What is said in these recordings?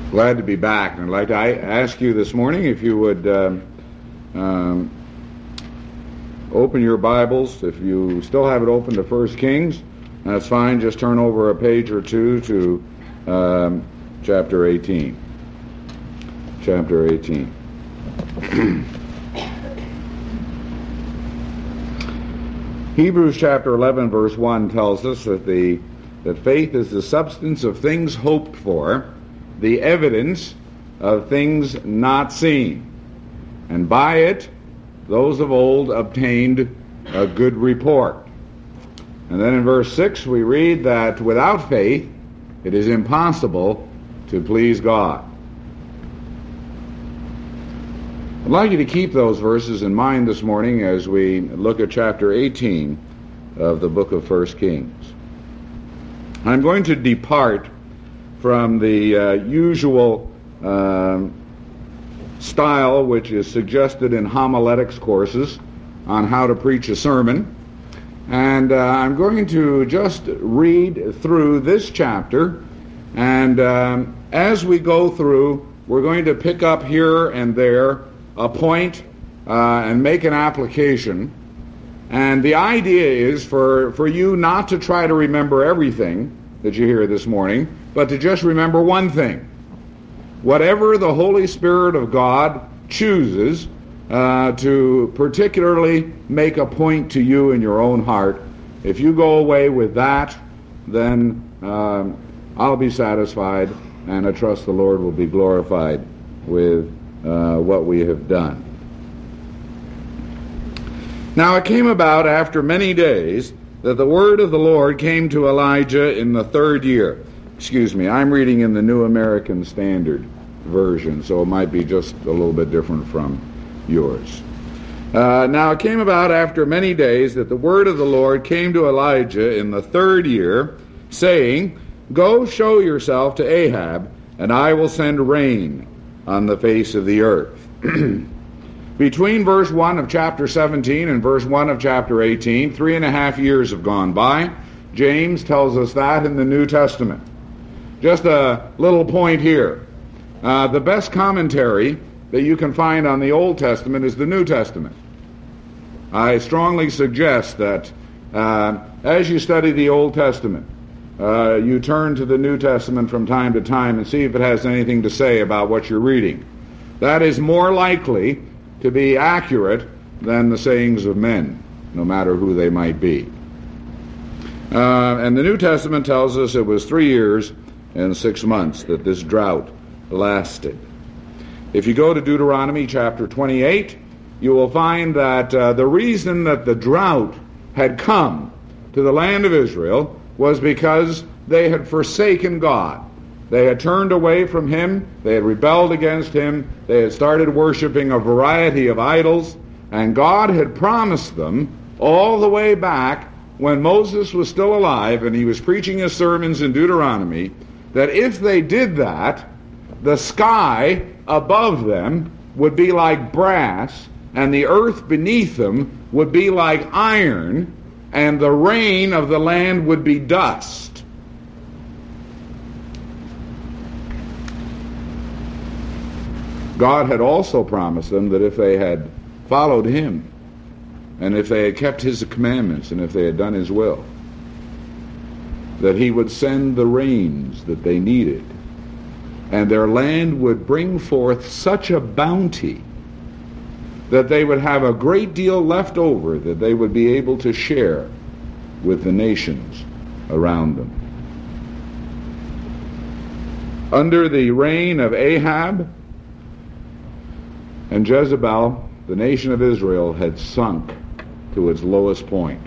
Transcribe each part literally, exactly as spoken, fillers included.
Glad to be back. And I'd like to ask you this morning if you would um, um, open your Bibles. If you still have it open to First Kings, that's fine. Just turn over a page or two to um, chapter eighteen. Chapter eighteen. Hebrews chapter eleven verse one tells us that the that faith is the substance of things hoped for, the evidence of things not seen. And by it, those of old obtained a good report. And then in verse six we read that without faith it is impossible to please God. I'd like you to keep those verses in mind this morning as we look at chapter eighteen of the book of First Kings. I'm going to depart from the uh, usual uh, style which is suggested in homiletics courses on how to preach a sermon. And uh, I'm going to just read through this chapter, and um, as we go through, we're going to pick up here and there a point uh, and make an application. And the idea is for, for you not to try to remember everything that you hear this morning, but to just remember one thing. Whatever the Holy Spirit of God chooses uh, to particularly make a point to you in your own heart, if you go away with that, then um, I'll be satisfied, and I trust the Lord will be glorified with uh, what we have done. Now it came about after many days that the word of the Lord came to Elijah in the third year. Excuse me, I'm reading in the New American Standard Version, so it might be just a little bit different from yours. Uh, now it came about after many days that the word of the Lord came to Elijah in the third year, saying, "Go show yourself to Ahab, and I will send rain on the face of the earth." Between verse one of chapter seventeen and verse one of chapter eighteen, three and a half years have gone by. James tells us that in the New Testament. Just a little point here. Uh, the best commentary that you can find on the Old Testament is the New Testament. I strongly suggest that uh, as you study the Old Testament, uh, you turn to the New Testament from time to time and see if it has anything to say about what you're reading. That is more likely to be accurate than the sayings of men, no matter who they might be. Uh, and the New Testament tells us it was three years and six months that this drought lasted. If you go to Deuteronomy chapter twenty-eight, you will find that uh, the reason that the drought had come to the land of Israel was because they had forsaken God. They had turned away from Him, they had rebelled against Him, they had started worshiping a variety of idols, and God had promised them all the way back when Moses was still alive and he was preaching his sermons in Deuteronomy, that if they did that, the sky above them would be like brass, and the earth beneath them would be like iron, and the rain of the land would be dust. God had also promised them that if they had followed Him, and if they had kept His commandments, and if they had done His will, that He would send the rains that they needed, and their land would bring forth such a bounty that they would have a great deal left over that they would be able to share with the nations around them. Under the reign of Ahab and Jezebel, the nation of Israel had sunk to its lowest point.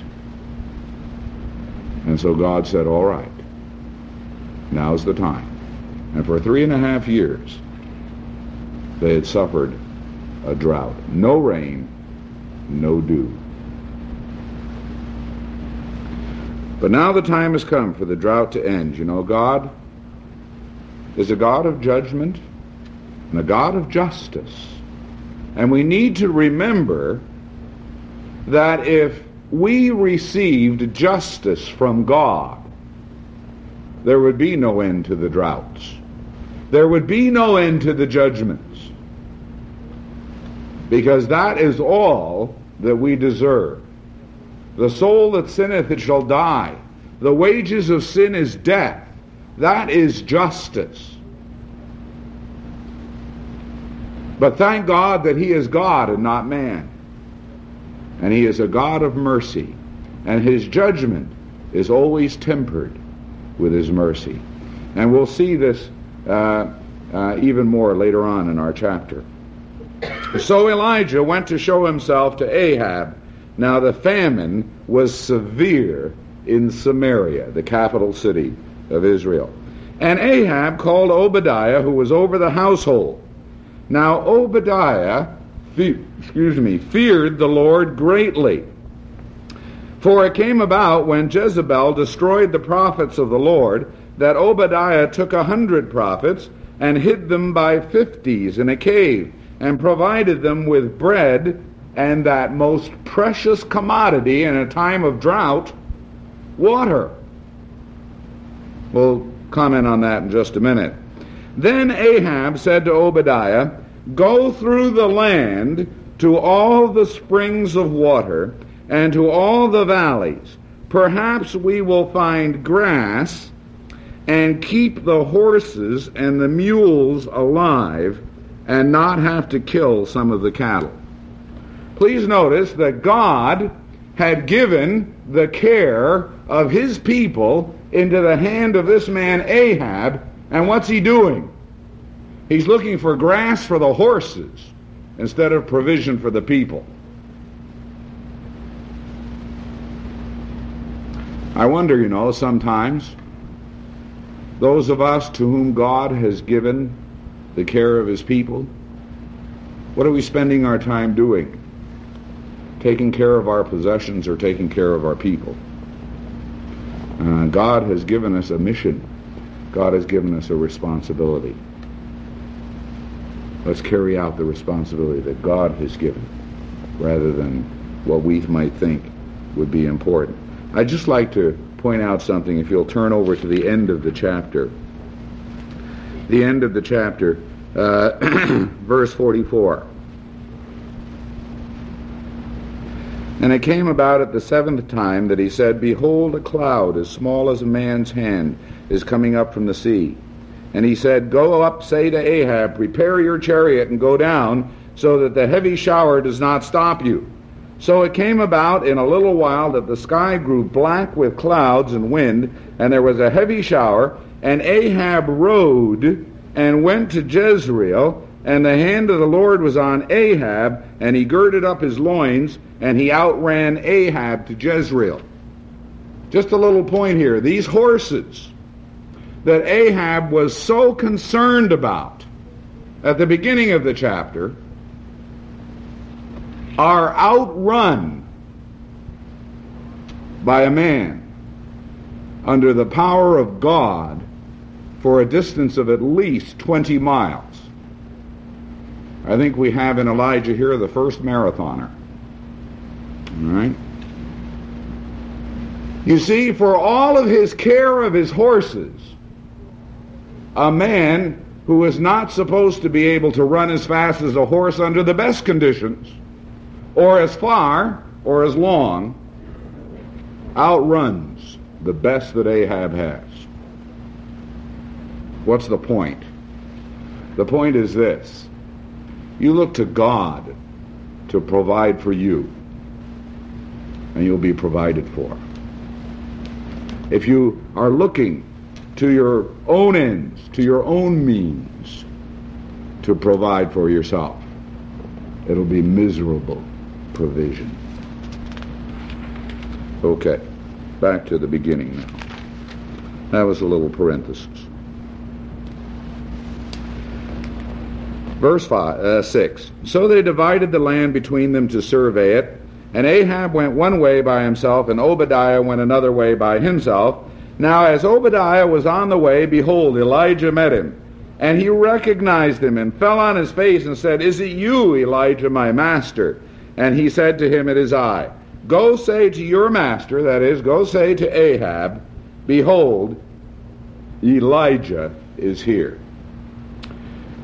And so God said, all right, now's the time. And for three and a half years, they had suffered a drought. No rain, no dew. But now the time has come for the drought to end. You know, God is a God of judgment and a God of justice. And we need to remember that if we received justice from God, there would be no end to the droughts. there would be no end to the judgments, because that is all that we deserve. The soul that sinneth, it shall die. The wages of sin is death. That is justice. But thank God that He is God and not man. And He is a God of mercy. And His judgment is always tempered with His mercy. And we'll see this uh, uh, even more later on in our chapter. So Elijah went to show himself to Ahab. Now the famine was severe in Samaria, the capital city of Israel. And Ahab called Obadiah, who was over the household. Now Obadiah, fe- excuse me, feared the Lord greatly. For it came about, when Jezebel destroyed the prophets of the Lord, that Obadiah took a hundred prophets and hid them by fifties in a cave, and provided them with bread and that most precious commodity in a time of drought, water. We'll comment on that in just a minute. Then Ahab said to Obadiah, go through the land to all the springs of water and to all the valleys. Perhaps we will find grass and keep the horses and the mules alive and not have to kill some of the cattle. Please notice that God had given the care of His people into the hand of this man Ahab, and what's he doing? He's looking for grass for the horses instead of provision for the people. I wonder, you know, sometimes those of us to whom God has given the care of His people, what are we spending our time doing? Taking care of our possessions or taking care of our people? Uh, God has given us a mission. God has given us a responsibility. Let's carry out the responsibility that God has given, rather than what we might think would be important. I'd just like to point out something, if you'll turn over to the end of the chapter. The end of the chapter, uh, verse forty-four. And it came about at the seventh time that he said, behold, a cloud as small as a man's hand is coming up from the sea. And he said, go up, say to Ahab, prepare your chariot and go down, so that the heavy shower does not stop you. So it came about in a little while that the sky grew black with clouds and wind, and there was a heavy shower, and Ahab rode and went to Jezreel, and the hand of the Lord was on Ahab, and he girded up his loins, and he outran Ahab to Jezreel. Just a little point here. These horses that Ahab was so concerned about at the beginning of the chapter are outrun by a man under the power of God for a distance of at least twenty miles. I think we have in Elijah here the first marathoner. All right? You see, for all of his care of his horses, a man who is not supposed to be able to run as fast as a horse under the best conditions, or as far, or as long, outruns the best that Ahab has. What's the point? The point is this. You look to God to provide for you, and you'll be provided for. If you are looking to your own ends, to your own means, to provide for yourself, it'll be miserable provision. Okay, back to the beginning now. That was a little parenthesis. Verse five, uh, six. So they divided the land between them to survey it, and Ahab went one way by himself, and Obadiah went another way by himself. Now as Obadiah was on the way, behold, Elijah met him, and he recognized him, and fell on his face, and said, Is it you, Elijah, my master? And he said to him, It is I. Go say to your master, that is, go say to Ahab, Behold, Elijah is here.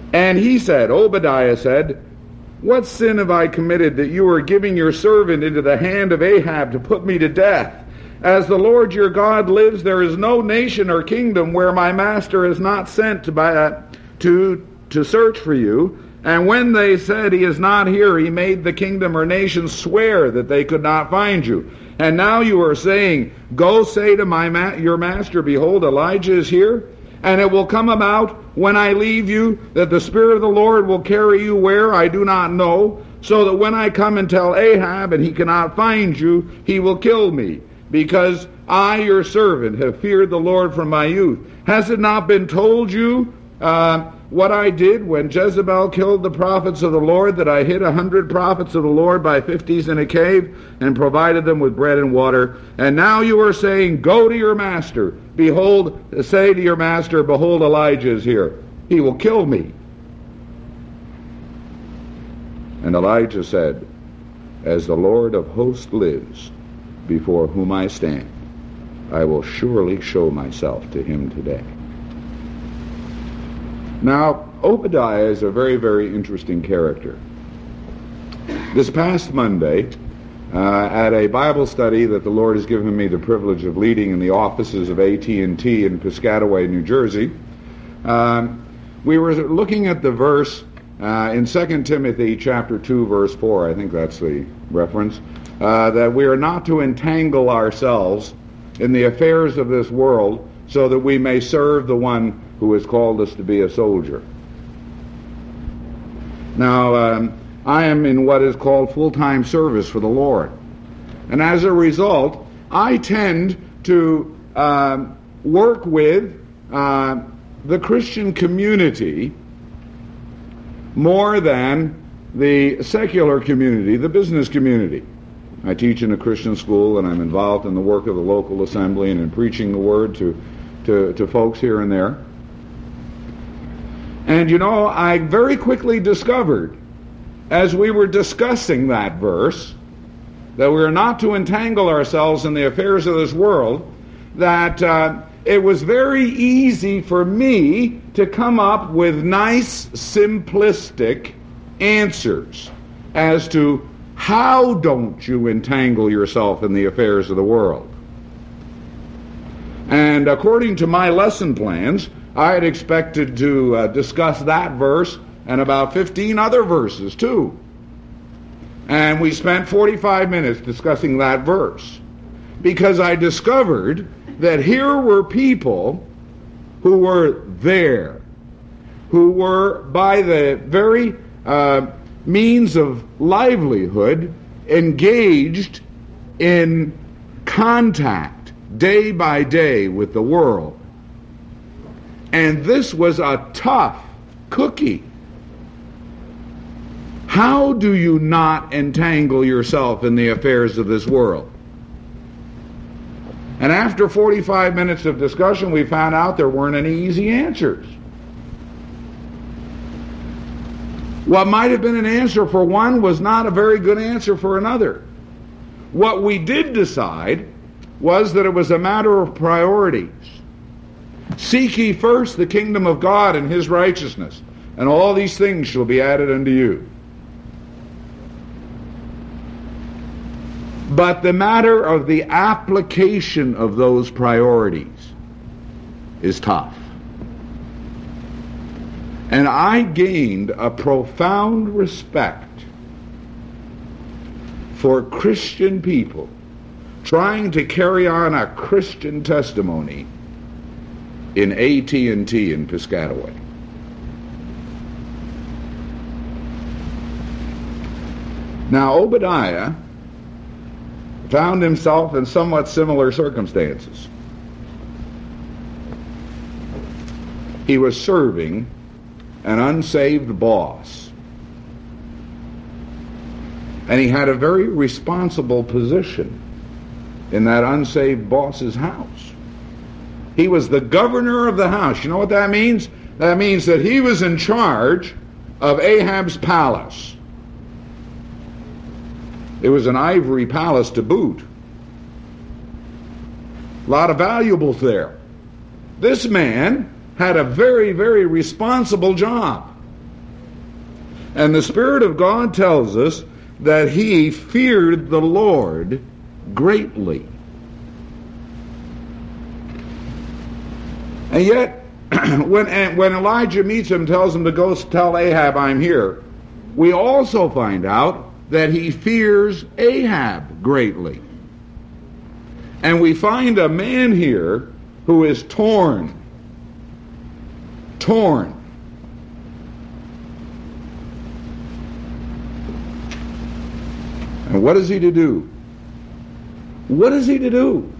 And he said, Obadiah said, what sin have I committed that you are giving your servant into the hand of Ahab to put me to death? As the Lord your God lives, there is no nation or kingdom where my master is not sent to, by, uh, to, to search for you. And when they said he is not here, he made the kingdom or nation swear that they could not find you. And now you are saying, go say to my ma- your master, behold, Elijah is here. And it will come about when I leave you that the Spirit of the Lord will carry you where I do not know, so that when I come and tell Ahab and he cannot find you, he will kill me, because I, your servant, have feared the Lord from my youth. Has it not been told you uh, what I did when Jezebel killed the prophets of the Lord, that I hid a hundred prophets of the Lord by fifties in a cave and provided them with bread and water? And now you are saying, go to your master. Behold, say to your master, behold, Elijah is here. He will kill me. And Elijah said, as the Lord of hosts lives, before whom I stand, I will surely show myself to him today. Now, Obadiah is a very, very interesting character. This past Monday, uh, at a Bible study that the Lord has given me the privilege of leading in the offices of A T and T in Piscataway, New Jersey, um, we were looking at the verse uh, in Second Timothy chapter two, verse four, I think that's the reference, uh, that we are not to entangle ourselves in the affairs of this world so that we may serve the one who has called us to be a soldier. Now, um, I am in what is called full-time service for the Lord. And as a result, I tend to uh, work with uh, the Christian community more than the secular community, the business community. I teach in a Christian school, and I'm involved in the work of the local assembly and in preaching the word to, to, to folks here and there. And you know, I very quickly discovered, as we were discussing that verse, that we are not to entangle ourselves in the affairs of this world, that uh, it was very easy for me to come up with nice, simplistic answers as to how don't you entangle yourself in the affairs of the world. And according to my lesson plans, I had expected to uh, discuss that verse and about fifteen other verses too. And we spent forty-five minutes discussing that verse, because I discovered that here were people who were there, who were by the very uh, means of livelihood engaged in contact day by day with the world. And this was a tough cookie. How do you not entangle yourself in the affairs of this world? And after forty-five minutes of discussion, we found out there weren't any easy answers. What might have been an answer for one was not a very good answer for another. What we did decide was that it was a matter of priorities. Seek ye first the kingdom of God and his righteousness, and all these things shall be added unto you. But the matter of the application of those priorities is tough. And I gained a profound respect for Christian people trying to carry on a Christian testimony in A T and T in Piscataway. Now, Obadiah found himself in somewhat similar circumstances. He was serving an unsaved boss, and he had a very responsible position in that unsaved boss's house. He was the governor of the house. You know what that means? That means that he was in charge of Ahab's palace. It was an ivory palace to boot. A lot of valuables there. This man had a very, very responsible job. And the Spirit of God tells us that he feared the Lord greatly. And yet, when, when Elijah meets him, tells him to go tell Ahab, I'm here, we also find out that he fears Ahab greatly. And we find a man here who is torn. Torn. And what is he to do? What is he to do?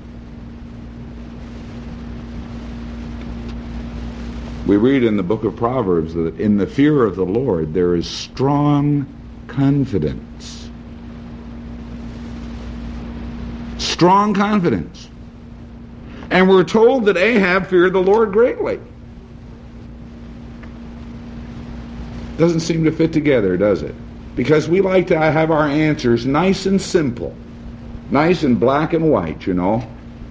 We read in the book of Proverbs that in the fear of the Lord there is strong confidence. Strong confidence. And we're told that Ahab feared the Lord greatly. Doesn't seem to fit together, does it? Because we like to have our answers nice and simple. Nice and black and white, you know.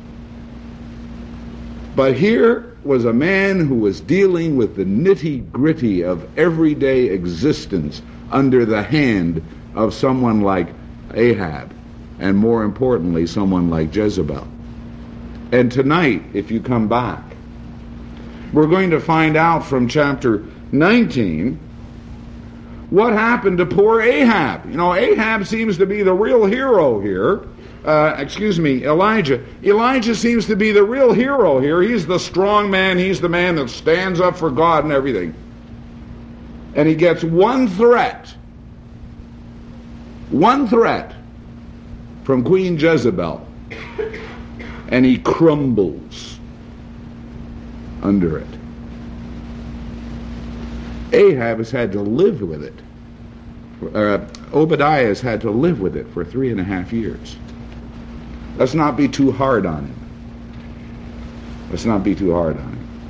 But here was a man who was dealing with the nitty-gritty of everyday existence under the hand of someone like Ahab, and more importantly, someone like Jezebel. And tonight, if you come back, we're going to find out from chapter nineteen what happened to poor Ahab. You know, Ahab seems to be the real hero here. Uh, excuse me, Elijah. Elijah seems to be the real hero here. He's the strong man. He's the man that stands up for God and everything. And he gets one threat. One threat from Queen Jezebel. And he crumbles under it. Ahab has had to live with it. Uh, Obadiah has had to live with it for three and a half years. Let's not be too hard on him. Let's not be too hard on him.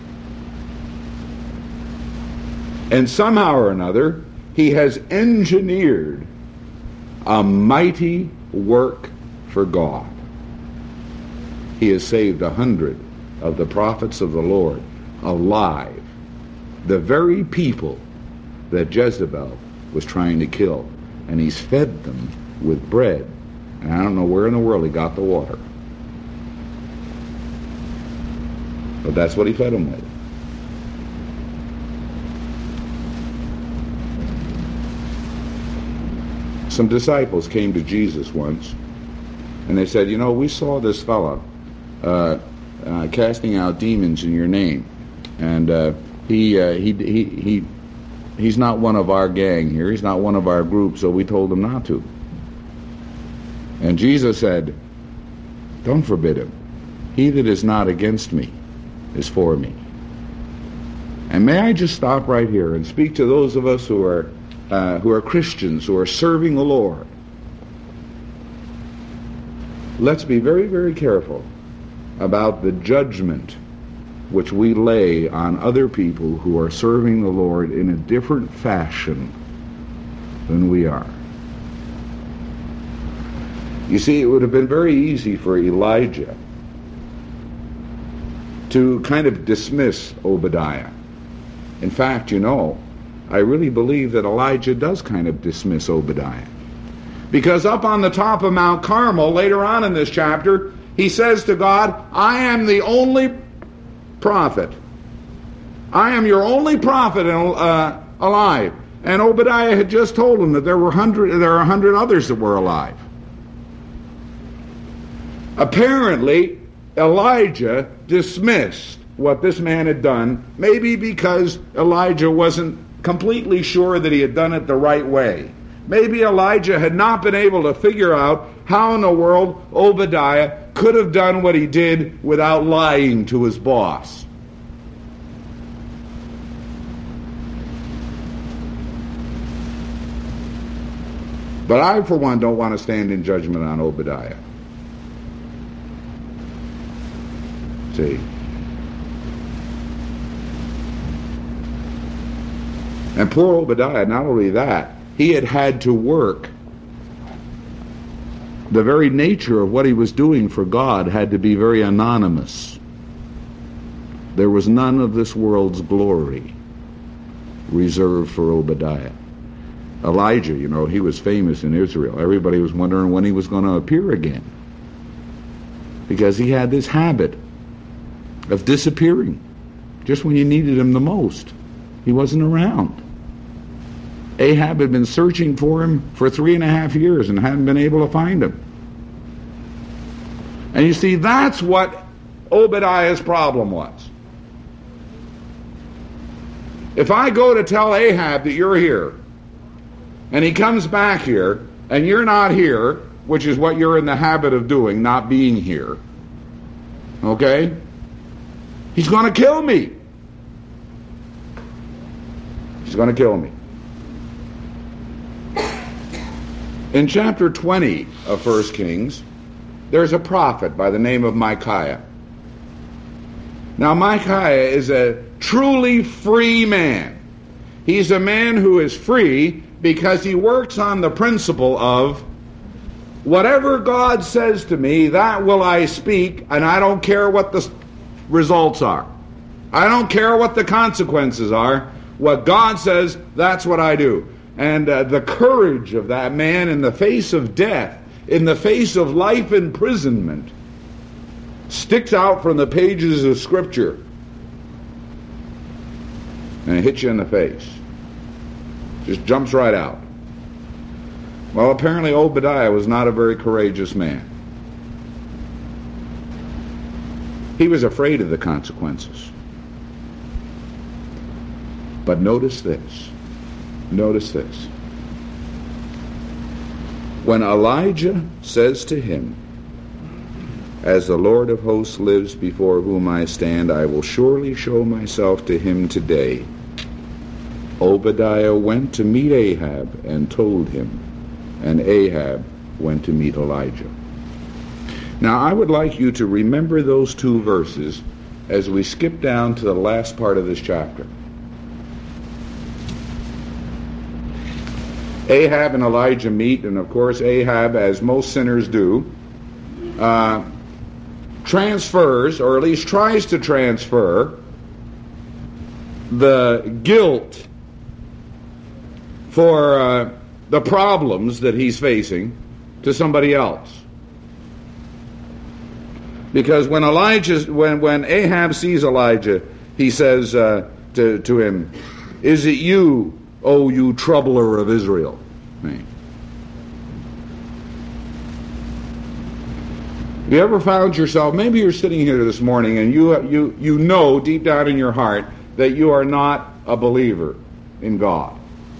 And somehow or another, he has engineered a mighty work for God. He has saved a hundred of the prophets of the Lord alive. The very people that Jezebel was trying to kill. And he's fed them with bread. And I don't know where in the world he got the water. But that's what he fed them with. Some disciples came to Jesus once, and they said, you know, we saw this fella uh, uh, casting out demons in your name. And uh, he, uh, he, he, he, he's not one of our gang here. He's not one of our group, so we told him not to. And Jesus said, don't forbid him. He that is not against me is for me. And may I just stop right here and speak to those of us who are uh, who are Christians, who are serving the Lord. Let's be very, very careful about the judgment which we lay on other people who are serving the Lord in a different fashion than we are. You see, it would have been very easy for Elijah to kind of dismiss Obadiah. In fact, you know, I really believe that Elijah does kind of dismiss Obadiah. Because up on the top of Mount Carmel, later on in this chapter, he says to God, I am the only prophet. I am your only prophet uh, alive. And Obadiah had just told him that there were hundred, there are a hundred others that were alive. Apparently, Elijah dismissed what this man had done, maybe because Elijah wasn't completely sure that he had done it the right way. Maybe Elijah had not been able to figure out how in the world Obadiah could have done what he did without lying to his boss. But I, for one, don't want to stand in judgment on Obadiah. See? And poor Obadiah, not only that, he had had to work. The very nature of what he was doing for God had to be very anonymous. There was none of this world's glory reserved for Obadiah. Elijah, you know, he was famous in Israel. Everybody was wondering when he was going to appear again, because he had this habit of disappearing just when you needed him the most. He wasn't around. Ahab had been searching for him for three and a half years and hadn't been able to find him. And you see, that's what Obadiah's problem was. If I go to tell Ahab that you're here, and he comes back here, and you're not here, which is what you're in the habit of doing, not being here, okay? He's going to kill me. He's going to kill me. In chapter twenty of First Kings, there's a prophet by the name of Micaiah. Now, Micaiah is a truly free man. He's a man who is free because he works on the principle of, whatever God says to me, that will I speak, and I don't care what the results are. I don't care what the consequences are. What God says, that's what I do. And uh, the courage of that man in the face of death, in the face of life imprisonment, sticks out from the pages of Scripture. And it hits you in the face. Just jumps right out. Well, apparently Obadiah was not a very courageous man. He was afraid of the consequences. But notice this. Notice this. When Elijah says to him, "As the Lord of hosts lives before whom I stand, I will surely show myself to him today," Obadiah went to meet Ahab and told him, and Ahab went to meet Elijah. Now, I would like you to remember those two verses as we skip down to the last part of this chapter. Ahab and Elijah meet, and of course Ahab, as most sinners do, uh, transfers, or at least tries to transfer, the guilt for uh, the problems that he's facing to somebody else. Because when Elijah, when, when Ahab sees Elijah, he says uh, to, to him, "Is it you, O you troubler of Israel?" Right. Have you ever found yourself, maybe you're sitting here this morning and you, you, you know deep down in your heart that you are not a believer in God.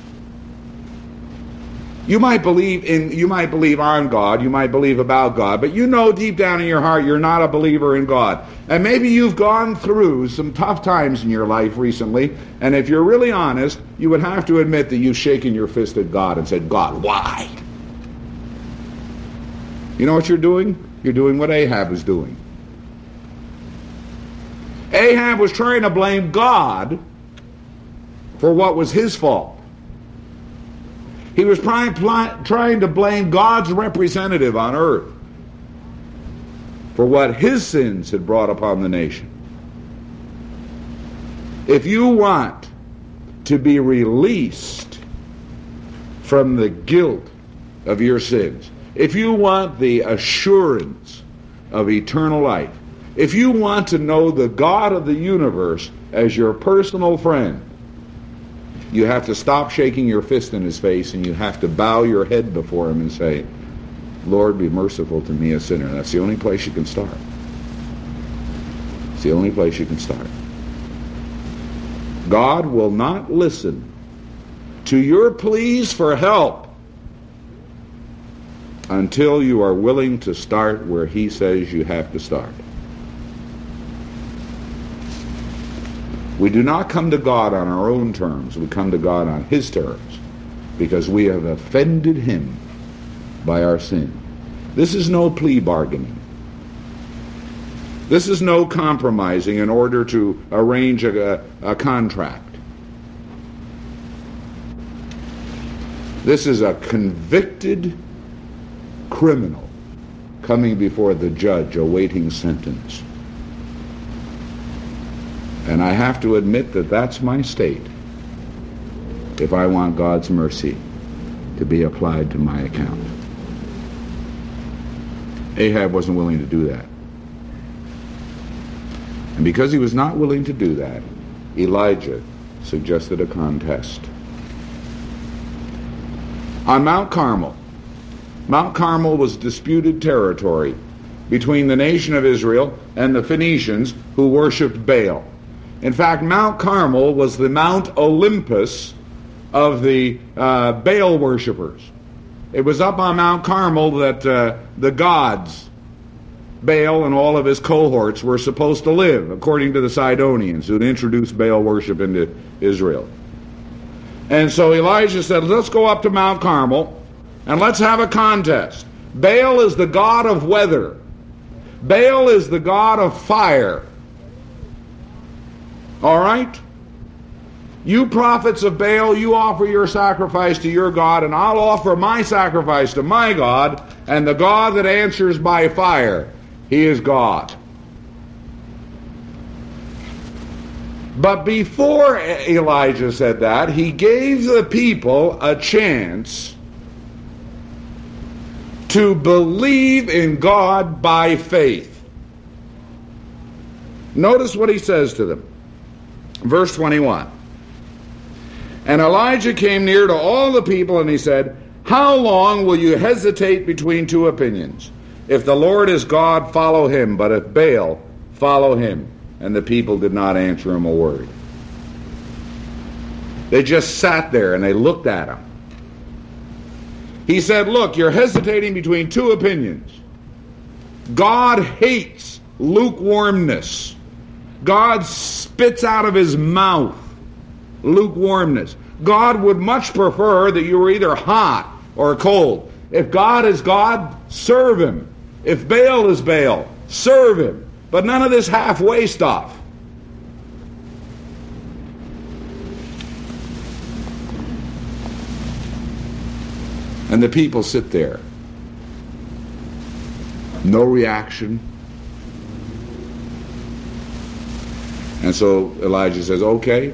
You might believe in, you might believe on God, you might believe about God, but you know deep down in your heart you're not a believer in God. And maybe you've gone through some tough times in your life recently, and if you're really honest, you would have to admit that you've shaken your fist at God and said, "God, why?" You know what you're doing? You're doing what Ahab was doing. Ahab was trying to blame God for what was his fault. He was trying, trying to blame God's representative on earth for what his sins had brought upon the nation. If you want to be released from the guilt of your sins, if you want the assurance of eternal life, if you want to know the God of the universe as your personal friend, you have to stop shaking your fist in his face, and you have to bow your head before him and say, "Lord, be merciful to me, a sinner." That's the only place you can start. It's the only place you can start. God will not listen to your pleas for help until you are willing to start where he says you have to start. We do not come to God on our own terms. We come to God on his terms, because we have offended him by our sin. This is no plea bargaining. This is no compromising in order to arrange a, a, a contract. This is a convicted criminal coming before the judge awaiting sentence. And I have to admit that that's my state if I want God's mercy to be applied to my account. Ahab wasn't willing to do that. And because he was not willing to do that, Elijah suggested a contest. On Mount Carmel, Mount Carmel was disputed territory between the nation of Israel and the Phoenicians who worshipped Baal. In fact, Mount Carmel was the Mount Olympus of the uh, Baal worshippers. It was up on Mount Carmel that uh, the gods, Baal and all of his cohorts, were supposed to live, according to the Sidonians, who'd introduced Baal worship into Israel. And so Elijah said, let's go up to Mount Carmel and let's have a contest. Baal is the god of weather. Baal is the god of fire. All right? You prophets of Baal, you offer your sacrifice to your God, and I'll offer my sacrifice to my God, and the God that answers by fire, he is God. But before Elijah said that, he gave the people a chance to believe in God by faith. Notice what he says to them. Verse twenty-one. And Elijah came near to all the people, and he said, how long will you hesitate between two opinions? If the Lord is God, follow him, but if Baal, follow him. And the people did not answer him a word. They just sat there and they looked at him. He said, look, you're hesitating between two opinions. God hates lukewarmness. God spits out of his mouth lukewarmness. God would much prefer that you were either hot or cold. If God is God, serve him. If Baal is Baal, serve him. But none of this halfway stuff. And the people sit there. No reaction. And so Elijah says, okay,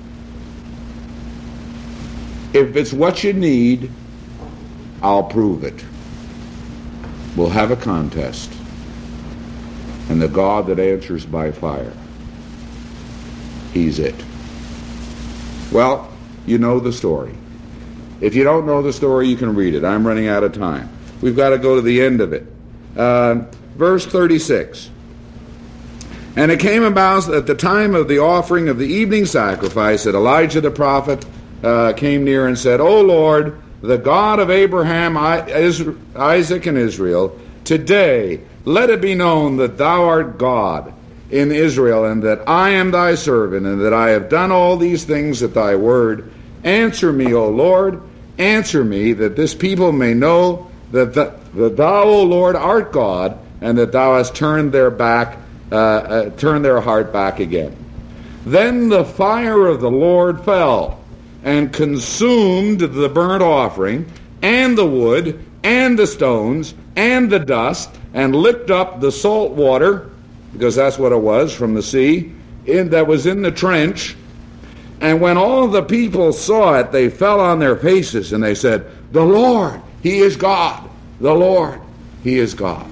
if it's what you need, I'll prove it. We'll have a contest. And the God that answers by fire, he's it. Well, you know the story. If you don't know the story, you can read it. I'm running out of time. We've got to go to the end of it. Uh, verse thirty-six. And it came about at the time of the offering of the evening sacrifice that Elijah the prophet uh, came near and said, O Lord, the God of Abraham, Isaac, and Israel, today let it be known that thou art God in Israel, and that I am thy servant, and that I have done all these things at thy word. Answer me, O Lord, answer me, that this people may know that, the, that thou, O Lord, art God, and that thou hast turned their back, uh, uh, turned their heart back again. Then the fire of the Lord fell, and consumed the burnt offering, and the wood, and the stones, and the dust, and licked up the salt water, because that's what it was, from the sea, in, that was in the trench. And when all the people saw it, they fell on their faces, and they said, the Lord, he is God. The Lord, he is God.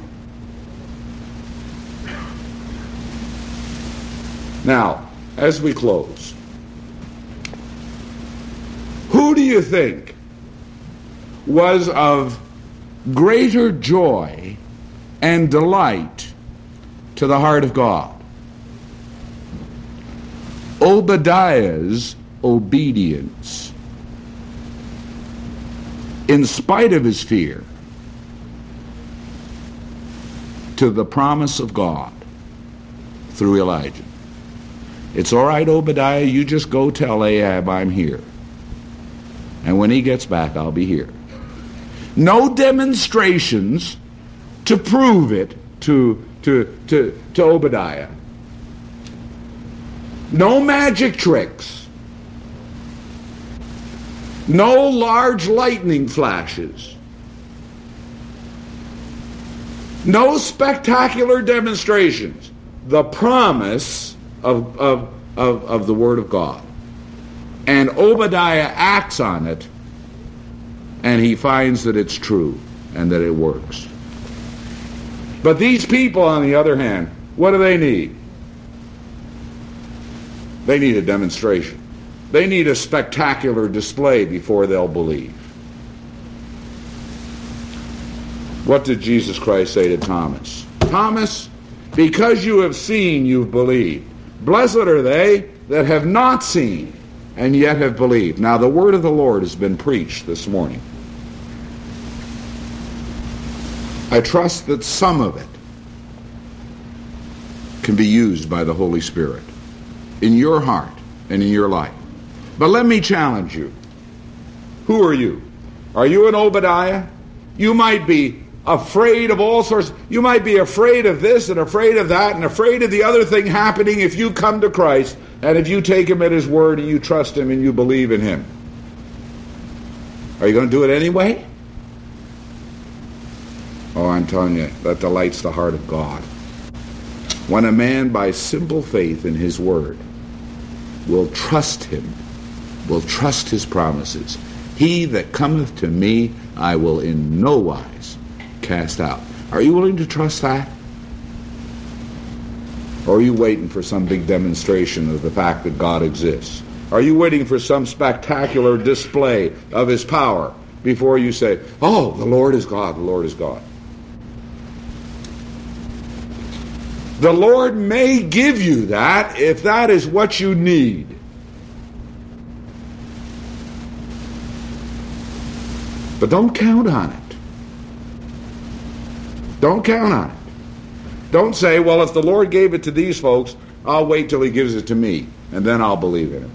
Now, as we close, who do you think was of greater joy and delight to the heart of God? Obadiah's obedience, in spite of his fear, to the promise of God through Elijah. It's all right, Obadiah, you just go tell Ahab I'm here. And when he gets back, I'll be here. No demonstrations to prove it to, to, to, to Obadiah. No magic tricks. No large lightning flashes. No spectacular demonstrations. The promise of, of, of, of the Word of God. And Obadiah acts on it, and he finds that it's true and that it works. But these people, on the other hand, what do they need? They need a demonstration. They need a spectacular display before they'll believe. What did Jesus Christ say to Thomas? Thomas, because you have seen, you've believed. Blessed are they that have not seen and yet have believed. Now, the word of the Lord has been preached this morning. I trust that some of it can be used by the Holy Spirit in your heart and in your life. But let me challenge you. Who are you? Are you an Obadiah? You might be afraid of all sorts. You might be afraid of this and afraid of that and afraid of the other thing happening if you come to Christ and if you take him at his word and you trust him and you believe in him. Are you going to do it anyway? Oh, I'm telling you, that delights the heart of God. When a man by simple faith in his word will trust him, will trust his promises, he that cometh to me I will in no wise cast out. Are you willing to trust that? Or are you waiting for some big demonstration of the fact that God exists? Are you waiting for some spectacular display of his power before you say, oh, the Lord is God, the Lord is God? The Lord may give you that if that is what you need. But don't count on it. Don't count on it. Don't say, well, if the Lord gave it to these folks, I'll wait till he gives it to me, and then I'll believe in him.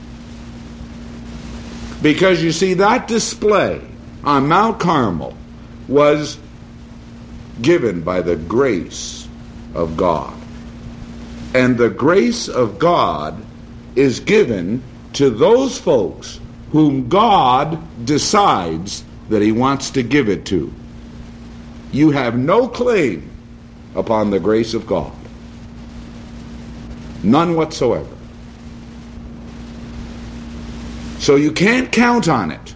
Because you see, that display on Mount Carmel was given by the grace of God. And the grace of God is given to those folks whom God decides that he wants to give it to. You have no claim upon the grace of God. None whatsoever. So you can't count on it.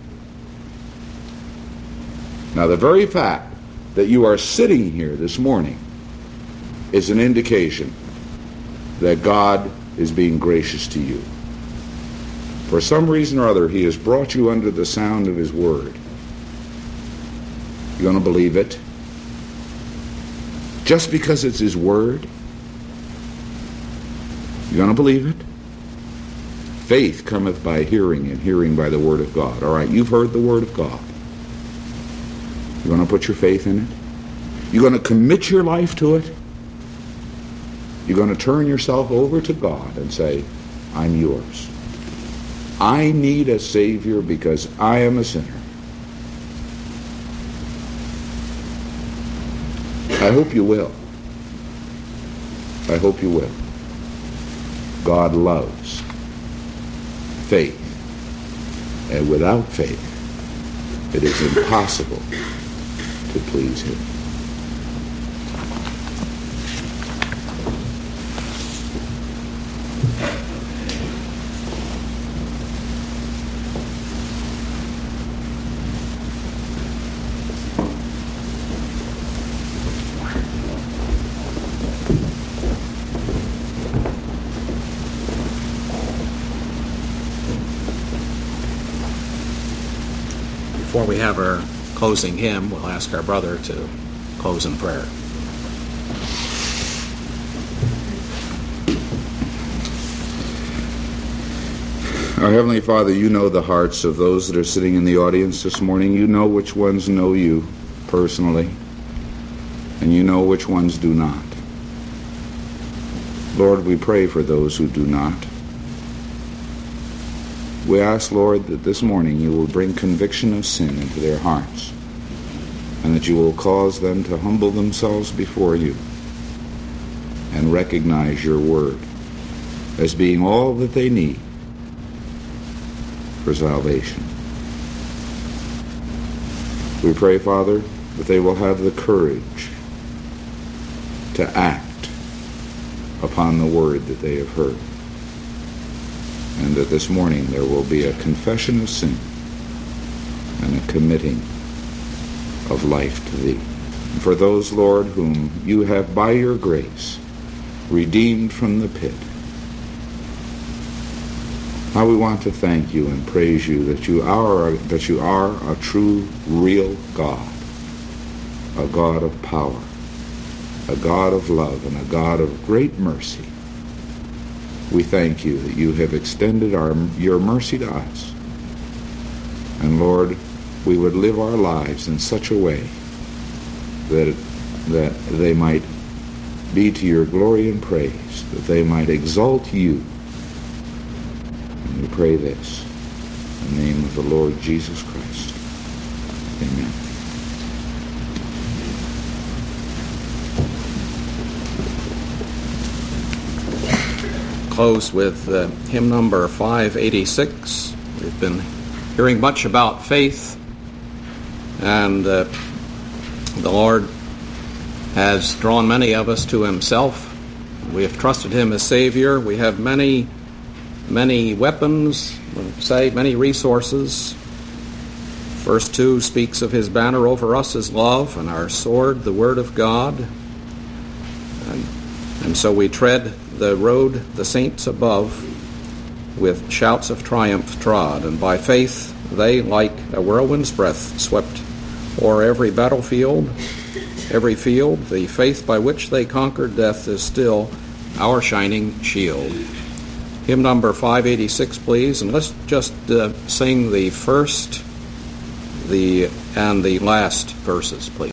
Now, the very fact that you are sitting here this morning is an indication that God is being gracious to you. For some reason or other, he has brought you under the sound of his word. You going to believe it? Just because it's his word? You going to believe it? Faith cometh by hearing, and hearing by the word of God. All right, you've heard the word of God. You going to put your faith in it? You going to commit your life to it? You're going to turn yourself over to God and say, I'm yours. I need a Savior because I am a sinner. I hope you will. I hope you will. God loves faith. And without faith, it is impossible to please him. Before we have our closing hymn, we'll ask our brother to close in prayer. Our Heavenly Father, you know the hearts of those that are sitting in the audience this morning. You know which ones know you personally, and you know which ones do not. Lord, we pray for those who do not. We ask, Lord, that this morning you will bring conviction of sin into their hearts, and that you will cause them to humble themselves before you and recognize your word as being all that they need for salvation. We pray, Father, that they will have the courage to act upon the word that they have heard, and that this morning there will be a confession of sin and a committing of life to Thee. And for those, Lord, whom You have by Your grace redeemed from the pit, how we want to thank You and praise You that You are a, that You are a true, real God, a God of power, a God of love, and a God of great mercy. We thank You that You have extended our, Your mercy to us. And Lord, we would live our lives in such a way that, that they might be to Your glory and praise, that they might exalt You. And we pray this in the name of the Lord Jesus Christ. Amen. Close with uh, hymn number five eighty-six. We've been hearing much about faith, and uh, the Lord has drawn many of us to Himself. We have trusted Him as Savior. We have many, many weapons, say, many resources. Verse two speaks of His banner over us as love, and our sword, the Word of God. And, and so we tread the road the saints above with shouts of triumph trod, and by faith they, like a whirlwind's breath, swept o'er every battlefield, every field. The faith by which they conquered death is still our shining shield. Hymn number five eighty-six, please, and let's just uh, sing the first, the and the last verses, please.